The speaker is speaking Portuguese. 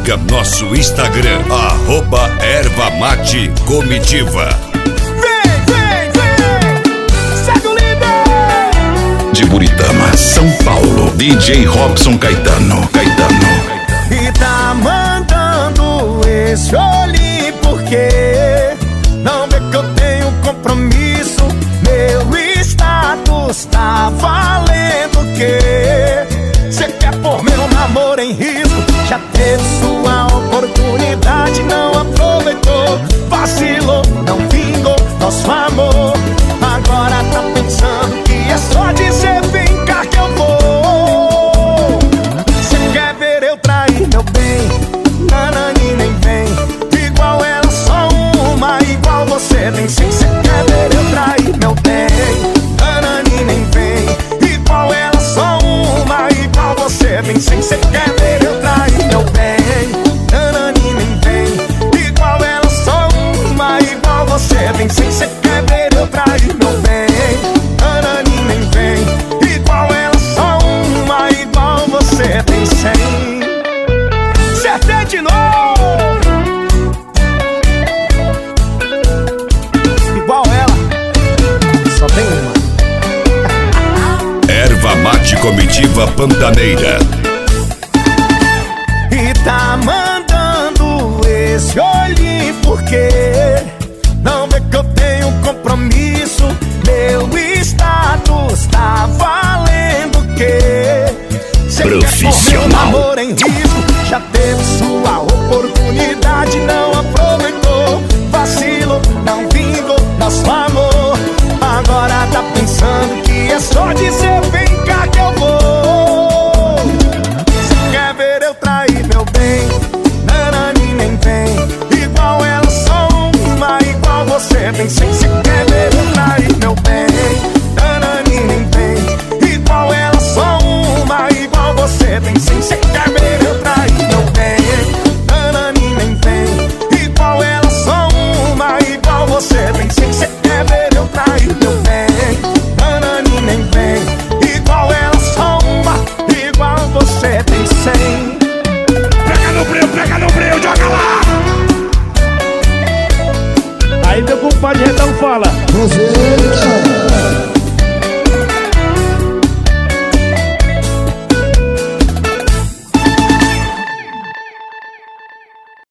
Siga nosso Instagram, @ervamatecomitiva. Vem! Segue o líder! De Buritama, São Paulo, DJ Robson Caetano. E tá mandando esse olhinho porque não vê que eu tenho compromisso. Meu status tá valendo o quê? Cê quer pôr meu namoro em risco? Já teve sua oportunidade, não aproveitou. Vacilou, não vingou nosso amor. Agora tá pensando que é só dizer vem cá que eu vou. Cê quer ver eu trair meu bem? Nanani nem vem. Igual ela só uma, igual você tem sim. Cê quer ver eu trair meu bem? Nanani nem vem. Igual ela só uma, igual você tem sim. Cê quer ver eu trair meu bem? Nanani nem vem. Igual ela só uma, igual você tem sim. Cê quer ver eu trair meu bem? Nanani nem vem. Igual ela só uma, igual você tem sim. Acertei de novo. Igual ela, só tem uma. Erva Mate Comitiva Pantaneira. E tá mandando esse olhinho porque não vê que eu tenho compromisso. Meu status tá valendo o quê? Cê Profissional. quer pôr meu namoro em risco? Já teve sua oportunidade, não aproveitou. Vacilo, não vingou nosso amor. Agora tá pensando que é só dizer vem cá que eu vou. Cê quer ver eu trair meu bem? Nanani nem vem. Igual ela só uma, igual você tem sim. Cê quer ver eu trair meu bem? Nanani nem vem. Igual ela só uma, igual você tem sim. Cê quer ver eu trair meu bem? Nanani nem vem. Igual ela só uma, igual você tem sim. Cê quer ver eu trair meu bem? Nanani nem vem. Igual ela só uma, igual você tem sim. Pega no breu, joga lá! Aí meu compadre Redão fala: Aproveita!